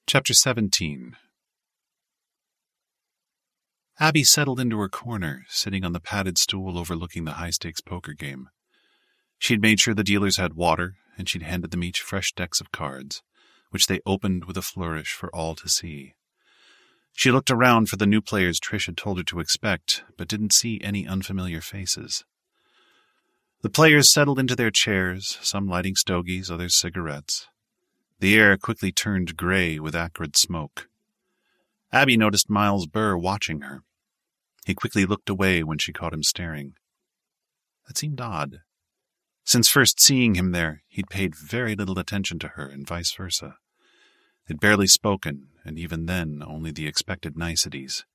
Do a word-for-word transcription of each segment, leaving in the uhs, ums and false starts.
Chapter seventeen. Abby settled into her corner, sitting on the padded stool overlooking the high-stakes poker game. She'd made sure the dealers had water, and she'd handed them each fresh decks of cards, which they opened with a flourish for all to see. She looked around for the new players Trish had told her to expect, but didn't see any unfamiliar faces. The players settled into their chairs, some lighting stogies, others cigarettes. The air quickly turned gray with acrid smoke. Abby noticed Miles Burr watching her. He quickly looked away when she caught him staring. That seemed odd. Since first seeing him there, he'd paid very little attention to her, and vice versa. They'd barely spoken, and even then only the expected niceties.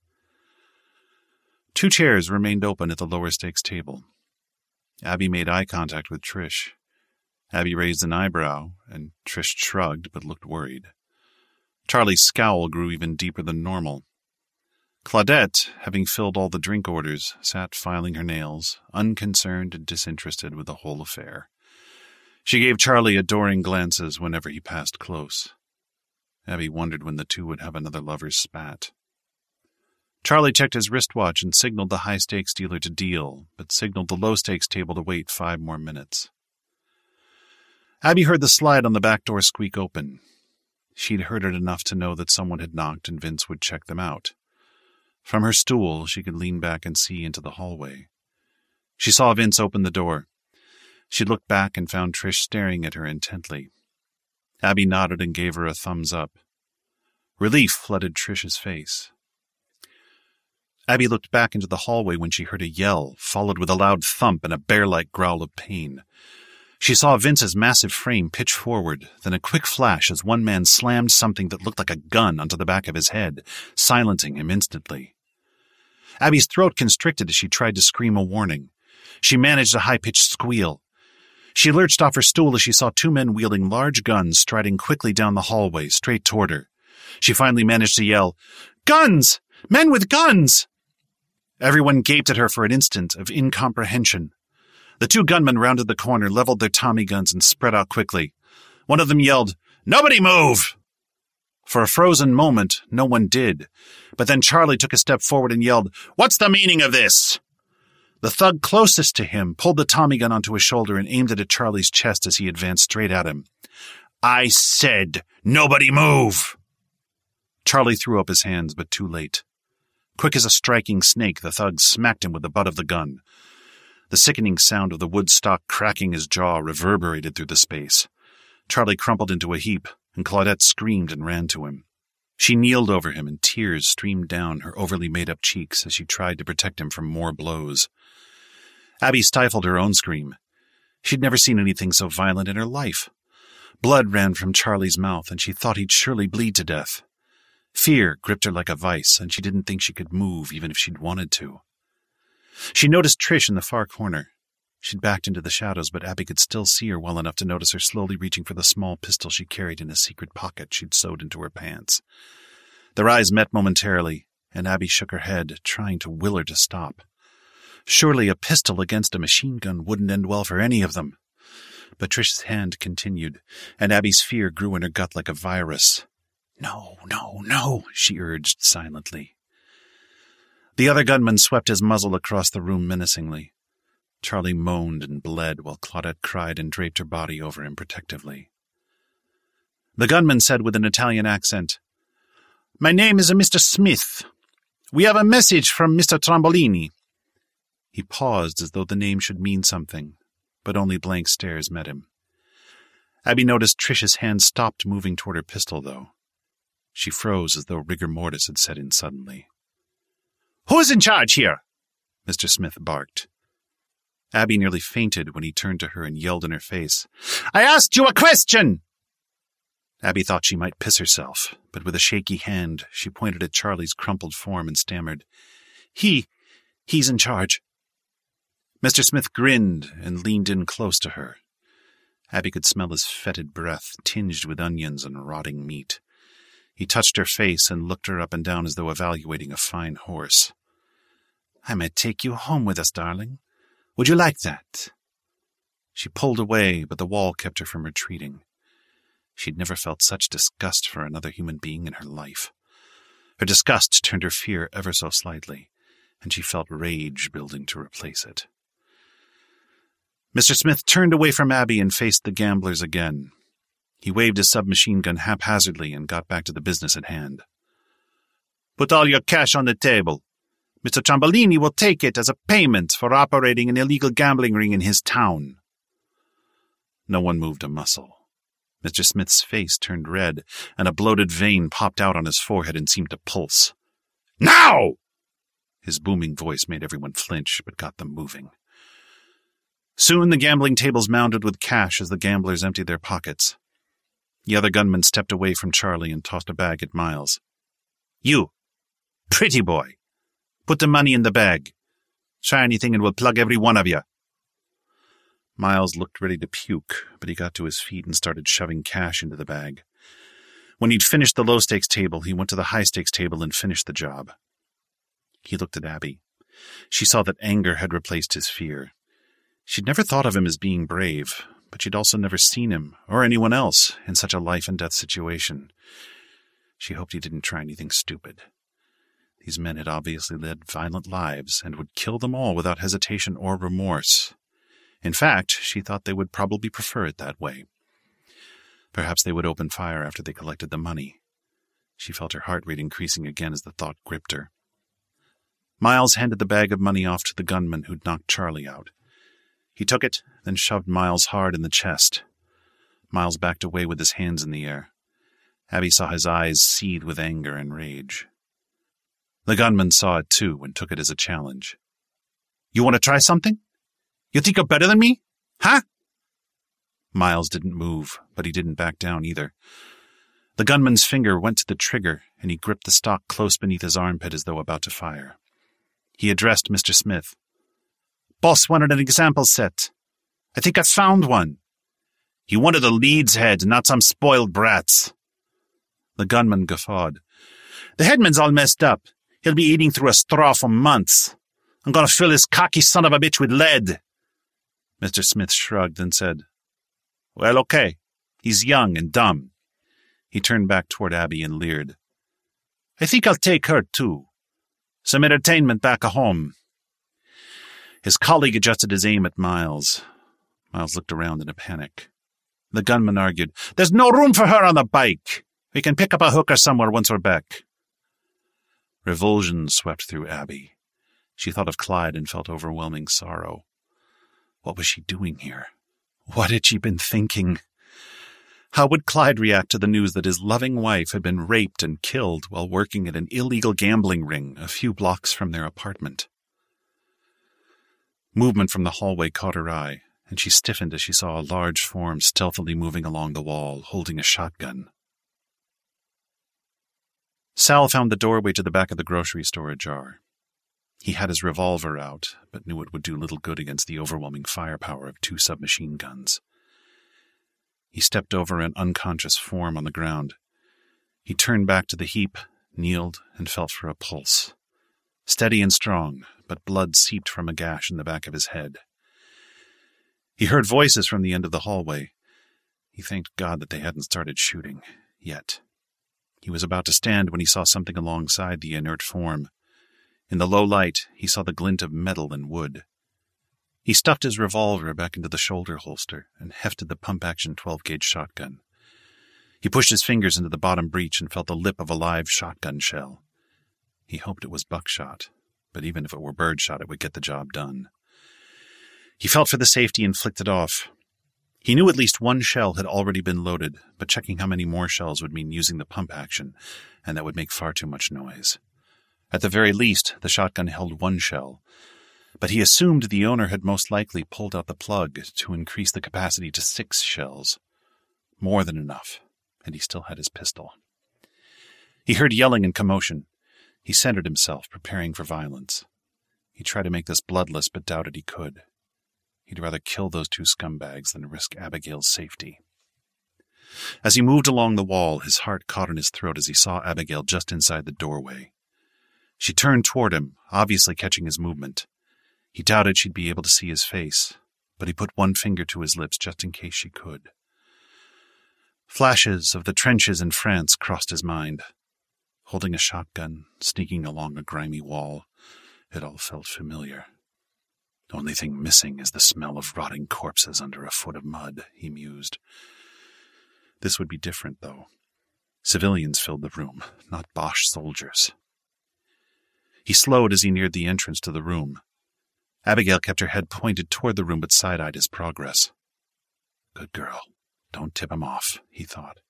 Two chairs remained open at the lower-stakes table. Abby made eye contact with Trish. Abby raised an eyebrow, and Trish shrugged but looked worried. Charlie's scowl grew even deeper than normal. Claudette, having filled all the drink orders, sat filing her nails, unconcerned and disinterested with the whole affair. She gave Charlie adoring glances whenever he passed close. Abby wondered when the two would have another lover's spat. Charlie checked his wristwatch and signaled the high-stakes dealer to deal, but signaled the low-stakes table to wait five more minutes. Abby heard the slide on the back door squeak open. She'd heard it enough to know that someone had knocked and Vince would check them out. From her stool, she could lean back and see into the hallway. She saw Vince open the door. She looked back and found Trish staring at her intently. Abby nodded and gave her a thumbs up. Relief flooded Trish's face. Abby looked back into the hallway when she heard a yell, followed with a loud thump and a bear-like growl of pain. She saw Vince's massive frame pitch forward, then a quick flash as one man slammed something that looked like a gun onto the back of his head, silencing him instantly. Abby's throat constricted as she tried to scream a warning. She managed a high-pitched squeal. She lurched off her stool as she saw two men wielding large guns striding quickly down the hallway, straight toward her. She finally managed to yell, "Guns! Men with guns!" Everyone gaped at her for an instant of incomprehension. The two gunmen rounded the corner, leveled their Tommy guns, and spread out quickly. One of them yelled, "Nobody move!" For a frozen moment, no one did. But then Charlie took a step forward and yelled, "What's the meaning of this?" The thug closest to him pulled the Tommy gun onto his shoulder and aimed it at Charlie's chest as he advanced straight at him. "I said, nobody move!" Charlie threw up his hands, but too late. Quick as a striking snake, the thug smacked him with the butt of the gun. The sickening sound of the wood stock cracking his jaw reverberated through the space. Charlie crumpled into a heap, and Claudette screamed and ran to him. She kneeled over him, and tears streamed down her overly made-up cheeks as she tried to protect him from more blows. Abby stifled her own scream. She'd never seen anything so violent in her life. Blood ran from Charlie's mouth, and she thought he'd surely bleed to death. Fear gripped her like a vice, and she didn't think she could move even if she'd wanted to. She noticed Trish in the far corner. She'd backed into the shadows, but Abby could still see her well enough to notice her slowly reaching for the small pistol she carried in a secret pocket she'd sewed into her pants. Their eyes met momentarily, and Abby shook her head, trying to will her to stop. Surely a pistol against a machine gun wouldn't end well for any of them. But Trish's hand continued, and Abby's fear grew in her gut like a virus. "No, no, no," she urged silently. The other gunman swept his muzzle across the room menacingly. Charlie moaned and bled while Claudette cried and draped her body over him protectively. The gunman said with an Italian accent, "My name is Mister Smith. We have a message from Mister Trombolini." He paused as though the name should mean something, but only blank stares met him. Abby noticed Trish's hand stopped moving toward her pistol, though. She froze as though rigor mortis had set in suddenly. "Who's in charge here?" Mister Smith barked. Abby nearly fainted when he turned to her and yelled in her face, "I asked you a question!" Abby thought she might piss herself, but with a shaky hand, she pointed at Charlie's crumpled form and stammered, He, he's in charge." Mister Smith grinned and leaned in close to her. Abby could smell his fetid breath, tinged with onions and rotting meat. He touched her face and looked her up and down as though evaluating a fine horse. "I might take you home with us, darling. Would you like that?" She pulled away, but the wall kept her from retreating. She'd never felt such disgust for another human being in her life. Her disgust turned her fear ever so slightly, and she felt rage building to replace it. Mister Smith turned away from Abby and faced the gamblers again. He waved his submachine gun haphazardly and got back to the business at hand. "Put all your cash on the table. Mister Ciambolini will take it as a payment for operating an illegal gambling ring in his town." No one moved a muscle. Mister Smith's face turned red, and a bloated vein popped out on his forehead and seemed to pulse. "Now!" His booming voice made everyone flinch, but got them moving. Soon the gambling tables mounted with cash as the gamblers emptied their pockets. The other gunman stepped away from Charlie and tossed a bag at Miles. "You, pretty boy, put the money in the bag. Try anything and we'll plug every one of you." Miles looked ready to puke, but he got to his feet and started shoving cash into the bag. When he'd finished the low-stakes table, he went to the high-stakes table and finished the job. He looked at Abby. She saw that anger had replaced his fear. She'd never thought of him as being brave, but she'd also never seen him, or anyone else, in such a life-and-death situation. She hoped he didn't try anything stupid. These men had obviously led violent lives and would kill them all without hesitation or remorse. In fact, she thought they would probably prefer it that way. Perhaps they would open fire after they collected the money. She felt her heart rate increasing again as the thought gripped her. Miles handed the bag of money off to the gunman who'd knocked Charlie out. He took it, then shoved Miles hard in the chest. Miles backed away with his hands in the air. Abby saw his eyes seethe with anger and rage. The gunman saw it too and took it as a challenge. "You want to try something? You think you're better than me? Huh?" Miles didn't move, but he didn't back down either. The gunman's finger went to the trigger, and he gripped the stock close beneath his armpit as though about to fire. He addressed Mister Smith. "Boss wanted an example set. I think I found one." "He wanted a Leeds head, not some spoiled brats." The gunman guffawed. "The headman's all messed up. He'll be eating through a straw for months. I'm going to fill his cocky son of a bitch with lead." Mister Smith shrugged and said, "Well, okay. He's young and dumb." He turned back toward Abby and leered. "I think I'll take her, too. Some entertainment back at home." His colleague adjusted his aim at Miles. Miles looked around in a panic. The gunman argued, "There's no room for her on the bike. We can pick up a hooker somewhere once we're back." Revulsion swept through Abby. She thought of Clyde and felt overwhelming sorrow. What was she doing here? What had she been thinking? How would Clyde react to the news that his loving wife had been raped and killed while working at an illegal gambling ring a few blocks from their apartment? Movement from the hallway caught her eye, and she stiffened as she saw a large form stealthily moving along the wall, holding a shotgun. Sal found the doorway to the back of the grocery store ajar. He had his revolver out, but knew it would do little good against the overwhelming firepower of two submachine guns. He stepped over an unconscious form on the ground. He turned back to the heap, kneeled, and felt for a pulse. Steady and strong, but blood seeped from a gash in the back of his head. He heard voices from the end of the hallway. He thanked God that they hadn't started shooting, yet. He was about to stand when he saw something alongside the inert form. In the low light, he saw the glint of metal and wood. He stuffed his revolver back into the shoulder holster and hefted the pump-action twelve-gauge shotgun. He pushed his fingers into the bottom breech and felt the lip of a live shotgun shell. He hoped it was buckshot, but even if it were birdshot, it would get the job done. He felt for the safety and flicked it off. He knew at least one shell had already been loaded, but checking how many more shells would mean using the pump action, and that would make far too much noise. At the very least, the shotgun held one shell, but he assumed the owner had most likely pulled out the plug to increase the capacity to six shells. More than enough, and he still had his pistol. He heard yelling and commotion. He centered himself, preparing for violence. He tried to make this bloodless, but doubted he could. He'd rather kill those two scumbags than risk Abigail's safety. As he moved along the wall, his heart caught in his throat as he saw Abigail just inside the doorway. She turned toward him, obviously catching his movement. He doubted she'd be able to see his face, but he put one finger to his lips just in case she could. Flashes of the trenches in France crossed his mind. Holding a shotgun, sneaking along a grimy wall, it all felt familiar. Only thing missing is the smell of rotting corpses under a foot of mud, he mused. This would be different, though. Civilians filled the room, not Boche soldiers. He slowed as he neared the entrance to the room. Abigail kept her head pointed toward the room but side-eyed his progress. Good girl. Don't tip him off, he thought.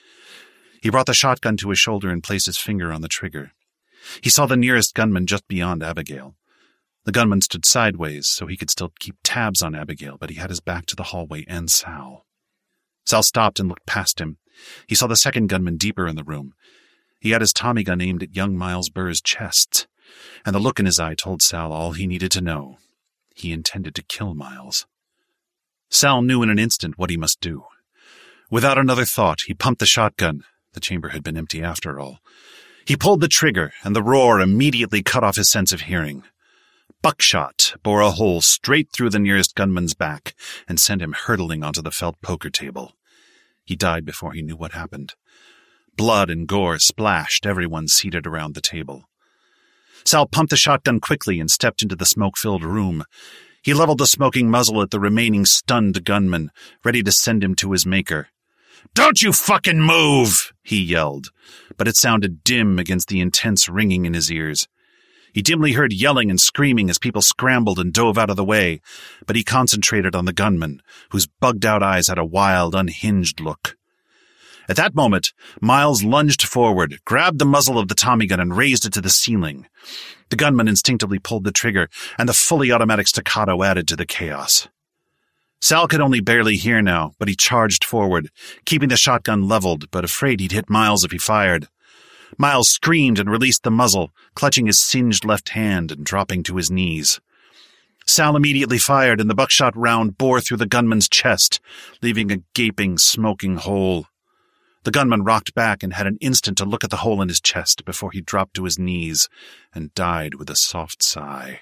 He brought the shotgun to his shoulder and placed his finger on the trigger. He saw the nearest gunman just beyond Abigail. The gunman stood sideways, so he could still keep tabs on Abigail, but he had his back to the hallway and Sal. Sal stopped and looked past him. He saw the second gunman deeper in the room. He had his Tommy gun aimed at young Miles Burr's chest, and the look in his eye told Sal all he needed to know. He intended to kill Miles. Sal knew in an instant what he must do. Without another thought, he pumped the shotgun. The chamber had been empty after all. He pulled the trigger, and the roar immediately cut off his sense of hearing. Buckshot bore a hole straight through the nearest gunman's back and sent him hurtling onto the felt poker table. He died before he knew what happened. Blood and gore splashed everyone seated around the table. Sal pumped the shotgun quickly and stepped into the smoke-filled room. He leveled the smoking muzzle at the remaining stunned gunman, ready to send him to his maker. "Don't you fucking move!" he yelled, but it sounded dim against the intense ringing in his ears. He dimly heard yelling and screaming as people scrambled and dove out of the way, but he concentrated on the gunman, whose bugged-out eyes had a wild, unhinged look. At that moment, Miles lunged forward, grabbed the muzzle of the Tommy gun and raised it to the ceiling. The gunman instinctively pulled the trigger, and the fully automatic staccato added to the chaos. Sal could only barely hear now, but he charged forward, keeping the shotgun leveled, but afraid he'd hit Miles if he fired. Miles screamed and released the muzzle, clutching his singed left hand and dropping to his knees. Sal immediately fired, and the buckshot round bore through the gunman's chest, leaving a gaping, smoking hole. The gunman rocked back and had an instant to look at the hole in his chest before he dropped to his knees and died with a soft sigh.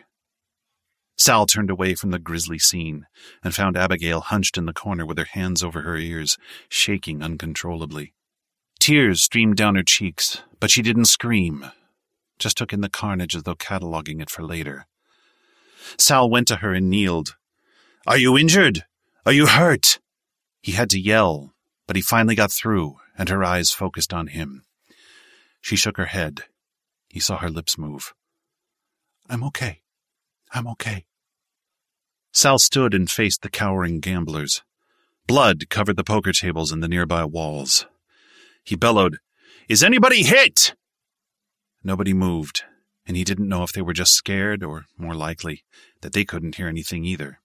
Sal turned away from the grisly scene and found Abigail hunched in the corner with her hands over her ears, shaking uncontrollably. Tears streamed down her cheeks, but she didn't scream, just took in the carnage as though cataloging it for later. Sal went to her and kneeled. "Are you injured? Are you hurt?" He had to yell, but he finally got through, and her eyes focused on him. She shook her head. He saw her lips move. "I'm okay. I'm okay." Sal stood and faced the cowering gamblers. Blood covered the poker tables and the nearby walls. He bellowed, "Is anybody hit?" Nobody moved, and he didn't know if they were just scared or, more likely, that they couldn't hear anything either.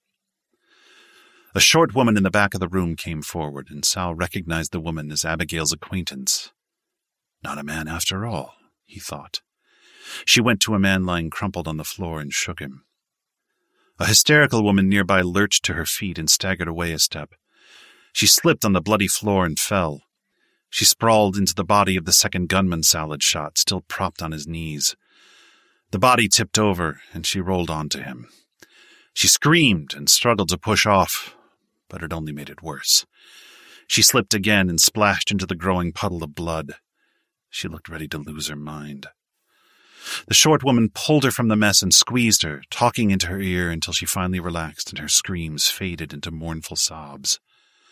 A short woman in the back of the room came forward, and Sal recognized the woman as Abigail's acquaintance. Not a man after all, he thought. She went to a man lying crumpled on the floor and shook him. A hysterical woman nearby lurched to her feet and staggered away a step. She slipped on the bloody floor and fell. She sprawled into the body of the second gunman Sal had shot, still propped on his knees. The body tipped over, and she rolled onto him. She screamed and struggled to push off, but it only made it worse. She slipped again and splashed into the growing puddle of blood. She looked ready to lose her mind. The short woman pulled her from the mess and squeezed her, talking into her ear until she finally relaxed and her screams faded into mournful sobs.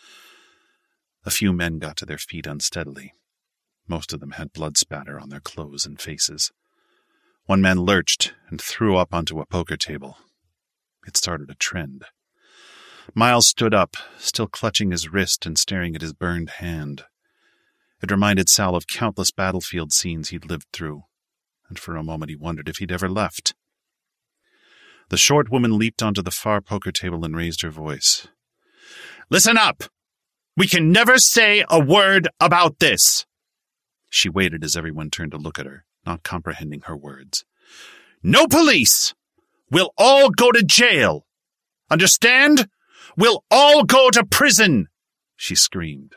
A few men got to their feet unsteadily. Most of them had blood spatter on their clothes and faces. One man lurched and threw up onto a poker table. It started a trend. Miles stood up, still clutching his wrist and staring at his burned hand. It reminded Sal of countless battlefield scenes he'd lived through, and for a moment he wondered if he'd ever left. The short woman leaped onto the far poker table and raised her voice. "Listen up! We can never say a word about this!" She waited as everyone turned to look at her, not comprehending her words. "No police! We'll all go to jail! Understand? We'll all go to prison!" she screamed.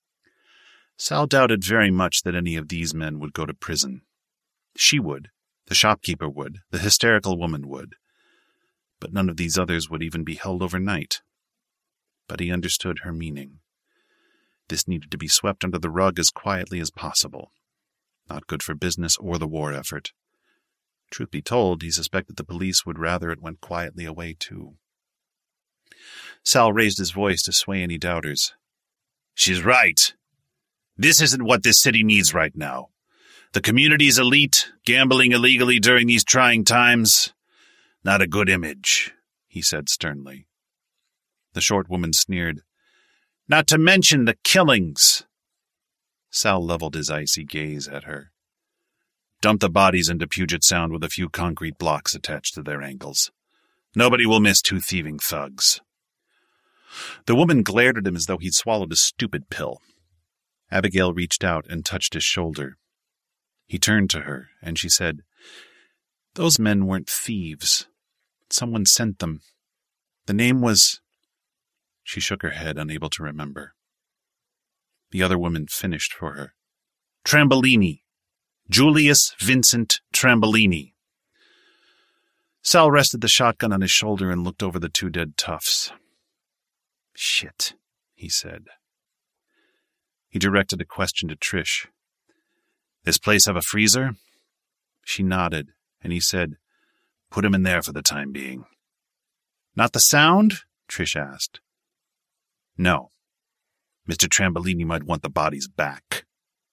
Sal doubted very much that any of these men would go to prison. She would, the shopkeeper would, the hysterical woman would. But none of these others would even be held overnight. But he understood her meaning. This needed to be swept under the rug as quietly as possible. Not good for business or the war effort. Truth be told, he suspected the police would rather it went quietly away, too. Sal raised his voice to sway any doubters. She's right. This isn't what this city needs right now. The community's elite, gambling illegally during these trying times. Not a good image, he said sternly. The short woman sneered. Not to mention the killings. Sal leveled his icy gaze at her. Dump the bodies into Puget Sound with a few concrete blocks attached to their ankles. Nobody will miss two thieving thugs. The woman glared at him as though he'd swallowed a stupid pill. Abigail reached out and touched his shoulder. He turned to her, and she said, Those men weren't thieves. Someone sent them. The name was... She shook her head, unable to remember. The other woman finished for her. Trambolini. Julius Vincent Trambolini. Sal rested the shotgun on his shoulder and looked over the two dead toughs. Shit, he said. He directed a question to Trish. This place have a freezer? She nodded, and he said, Put him in there for the time being. Not the sound? Trish asked. No. Mister Trambolini might want the bodies back.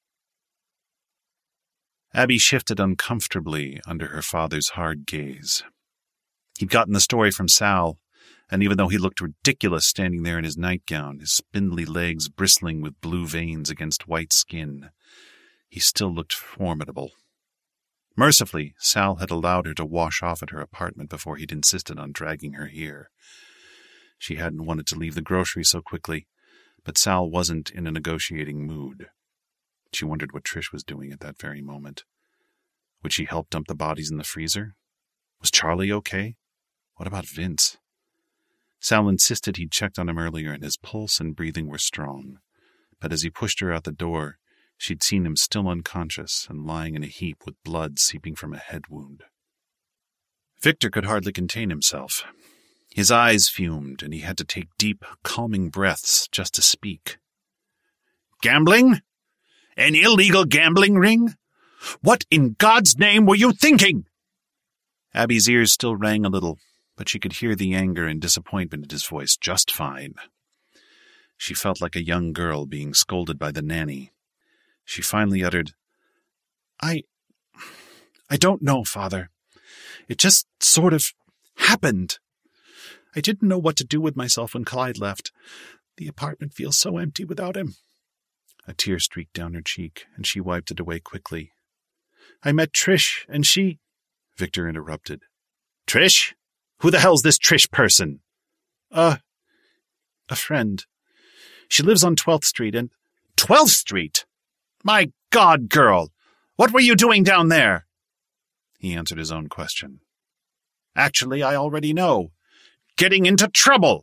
Abby shifted uncomfortably under her father's hard gaze. He'd gotten the story from Sal, and even though he looked ridiculous standing there in his nightgown, his spindly legs bristling with blue veins against white skin, he still looked formidable. Mercifully, Sal had allowed her to wash off at her apartment before he'd insisted on dragging her here. She hadn't wanted to leave the grocery so quickly, but Sal wasn't in a negotiating mood. She wondered what Trish was doing at that very moment. Would she help dump the bodies in the freezer? Was Charlie okay? What about Vince? Sal insisted he'd checked on him earlier, and his pulse and breathing were strong. But as he pushed her out the door, she'd seen him still unconscious and lying in a heap with blood seeping from a head wound. Victor could hardly contain himself. His eyes fumed, and he had to take deep, calming breaths just to speak. Gambling? An illegal gambling ring? What in God's name were you thinking? Abby's ears still rang a little, but she could hear the anger and disappointment in his voice just fine. She felt like a young girl being scolded by the nanny. She finally uttered, I... I don't know, Father. It just sort of happened. I didn't know what to do with myself when Clyde left. The apartment feels so empty without him. A tear streaked down her cheek, and she wiped it away quickly. I met Trish, and she... Victor interrupted. Trish? Who the hell's this Trish person? Uh, a friend. She lives on twelfth Street, and... twelfth Street? My God, girl! What were you doing down there? He answered his own question. Actually, I already know. Getting into trouble!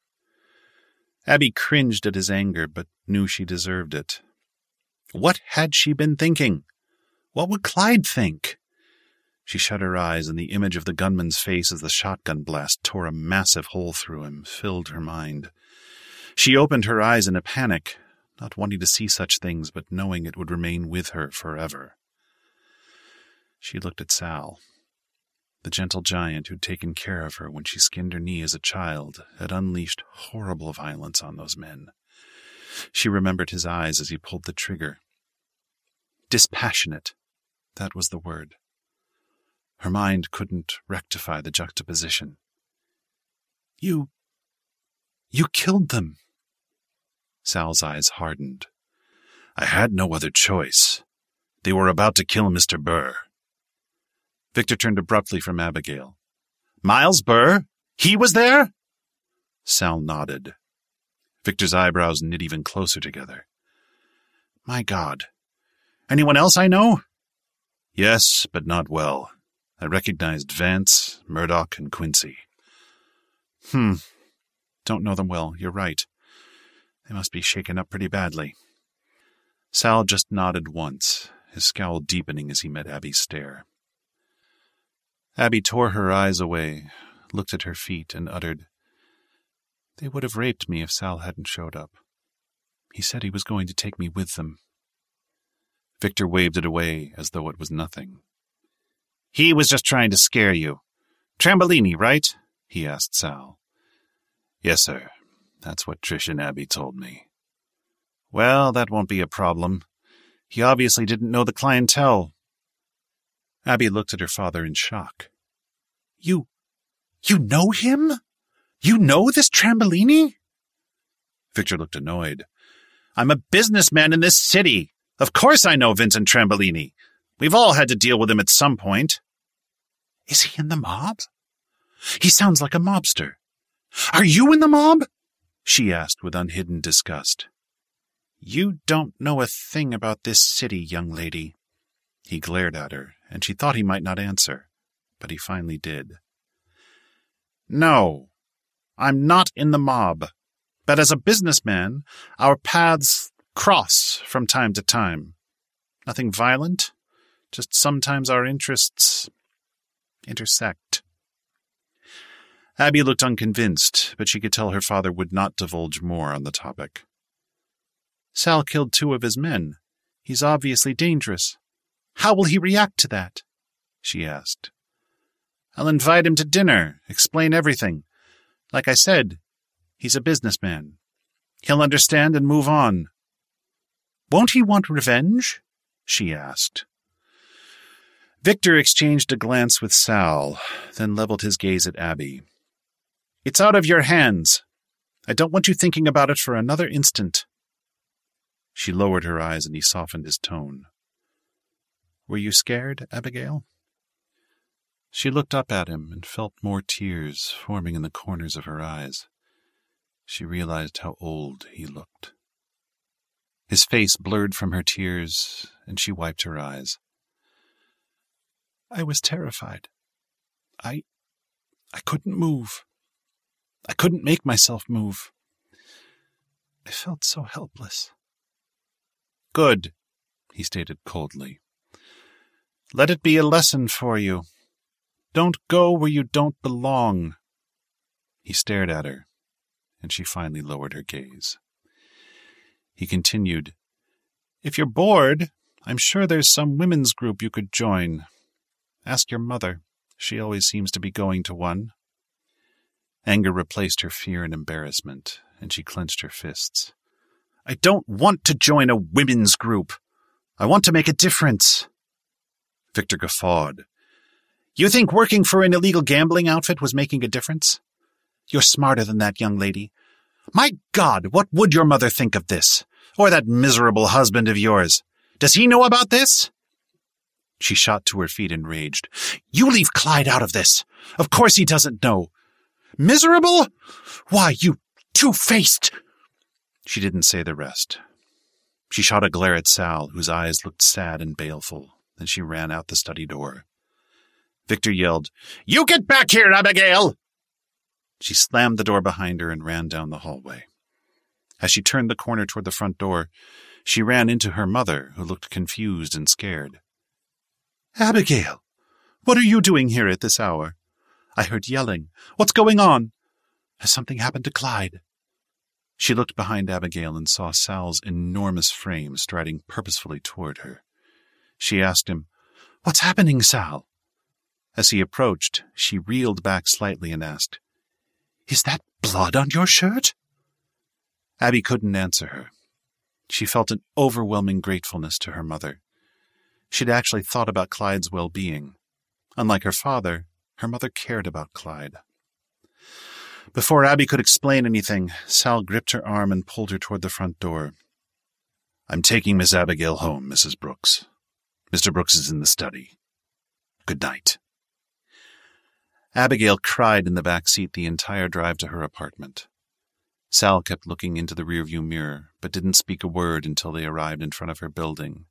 Abby cringed at his anger, but knew she deserved it. What had she been thinking? What would Clyde think? She shut her eyes, and the image of the gunman's face as the shotgun blast tore a massive hole through him filled her mind. She opened her eyes in a panic, not wanting to see such things, but knowing it would remain with her forever. She looked at Sal. The gentle giant who'd taken care of her when she skinned her knee as a child had unleashed horrible violence on those men. She remembered his eyes as he pulled the trigger. Dispassionate, that was the word. Her mind couldn't rectify the juxtaposition. You... you killed them. Sal's eyes hardened. I had no other choice. They were about to kill Mister Burr. Victor turned abruptly from Abigail. Miles Burr? He was there? Sal nodded. Victor's eyebrows knit even closer together. My God. Anyone else I know? Yes, but not well. I recognized Vance, Murdoch, and Quincy. Hmm. Don't know them well, you're right. They must be shaken up pretty badly. Sal just nodded once, his scowl deepening as he met Abby's stare. Abby tore her eyes away, looked at her feet, and uttered, They would have raped me if Sal hadn't showed up. He said he was going to take me with them. Victor waved it away as though it was nothing. He was just trying to scare you. Trambolini, right? He asked Sal. Yes, sir. That's what Trish and Abby told me. Well, that won't be a problem. He obviously didn't know the clientele. Abby looked at her father in shock. You, you know him? You know this Trambolini? Victor looked annoyed. I'm a businessman in this city. Of course I know Vincent Trambolini. We've all had to deal with him at some point. Is he in the mob? He sounds like a mobster. Are you in the mob? She asked with unhidden disgust. You don't know a thing about this city, young lady. He glared at her, and she thought he might not answer, but he finally did. No, I'm not in the mob, but as a businessman, our paths cross from time to time. Nothing violent, just sometimes our interests intersect. Abby looked unconvinced, but she could tell her father would not divulge more on the topic. Sal killed two of his men. He's obviously dangerous. How will he react to that? She asked. I'll invite him to dinner, explain everything. Like I said, he's a businessman. He'll understand and move on. Won't he want revenge? She asked. Victor exchanged a glance with Sal, then leveled his gaze at Abby. It's out of your hands. I don't want you thinking about it for another instant. She lowered her eyes and he softened his tone. Were you scared, Abigail? She looked up at him and felt more tears forming in the corners of her eyes. She realized how old he looked. His face blurred from her tears, and she wiped her eyes. I was terrified. I... I couldn't move. I couldn't make myself move. I felt so helpless. Good, he stated coldly. Let it be a lesson for you. Don't go where you don't belong. He stared at her, and she finally lowered her gaze. He continued, If you're bored, I'm sure there's some women's group you could join. Ask your mother. She always seems to be going to one. Anger replaced her fear and embarrassment, and she clenched her fists. I don't want to join a women's group. I want to make a difference. Victor guffawed. You think working for an illegal gambling outfit was making a difference? You're smarter than that, young lady. My God, what would your mother think of this? Or that miserable husband of yours? Does he know about this? She shot to her feet enraged. You leave Clyde out of this. Of course he doesn't know. Miserable? Why, you two-faced... She didn't say the rest. She shot a glare at Sal, whose eyes looked sad and baleful. Then she ran out the study door. Victor yelled, You get back here, Abigail! She slammed the door behind her and ran down the hallway. As she turned the corner toward the front door, she ran into her mother, who looked confused and scared. Abigail, what are you doing here at this hour? I heard yelling. What's going on? Has something happened to Clyde? She looked behind Abigail and saw Sal's enormous frame striding purposefully toward her. She asked him, What's happening, Sal? As he approached, she reeled back slightly and asked, Is that blood on your shirt? Abby couldn't answer her. She felt an overwhelming gratefulness to her mother. She'd actually thought about Clyde's well-being. Unlike her father, her mother cared about Clyde. Before Abby could explain anything, Sal gripped her arm and pulled her toward the front door. I'm taking Miss Abigail home, Missus Brooks. Mister Brooks is in the study. Good night. Abigail cried in the back seat the entire drive to her apartment. Sal kept looking into the rearview mirror, but didn't speak a word until they arrived in front of her building.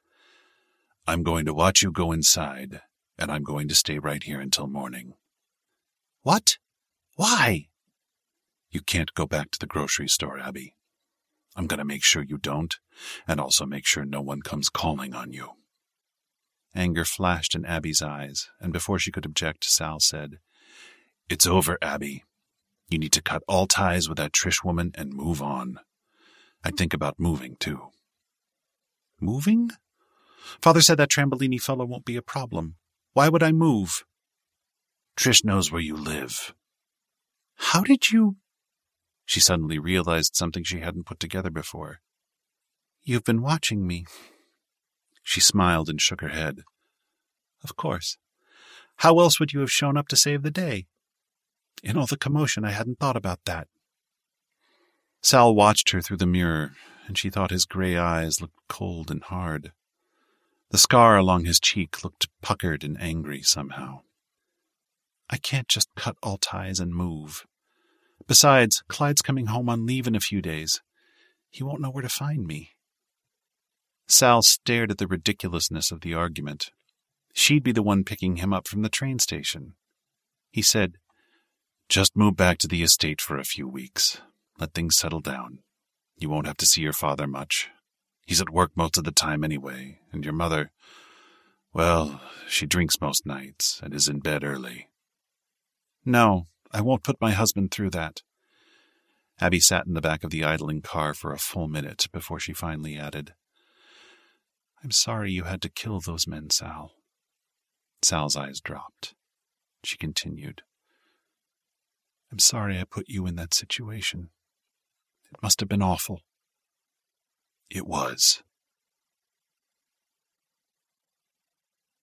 I'm going to watch you go inside, and I'm going to stay right here until morning. What? Why? You can't go back to the grocery store, Abby. I'm going to make sure you don't, and also make sure no one comes calling on you. Anger flashed in Abby's eyes, and before she could object, Sal said, It's over, Abby. You need to cut all ties with that Trish woman and move on. I'd think about moving, too. Moving? Father said that Trambolini fellow won't be a problem. Why would I move? Trish knows where you live. How did you... She suddenly realized something she hadn't put together before. You've been watching me. She smiled and shook her head. Of course. How else would you have shown up to save the day? In all the commotion, I hadn't thought about that. Sal watched her through the mirror, and she thought his gray eyes looked cold and hard. The scar along his cheek looked puckered and angry somehow. I can't just cut all ties and move. Besides, Clyde's coming home on leave in a few days. He won't know where to find me. Sal stared at the ridiculousness of the argument. She'd be the one picking him up from the train station. He said, Just move back to the estate for a few weeks. Let things settle down. You won't have to see your father much. He's at work most of the time anyway, and your mother, well, she drinks most nights and is in bed early. No, I won't put my husband through that. Abby sat in the back of the idling car for a full minute before she finally added, I'm sorry you had to kill those men, Sal. Sal's eyes dropped. She continued, I'm sorry I put you in that situation. It must have been awful. It was.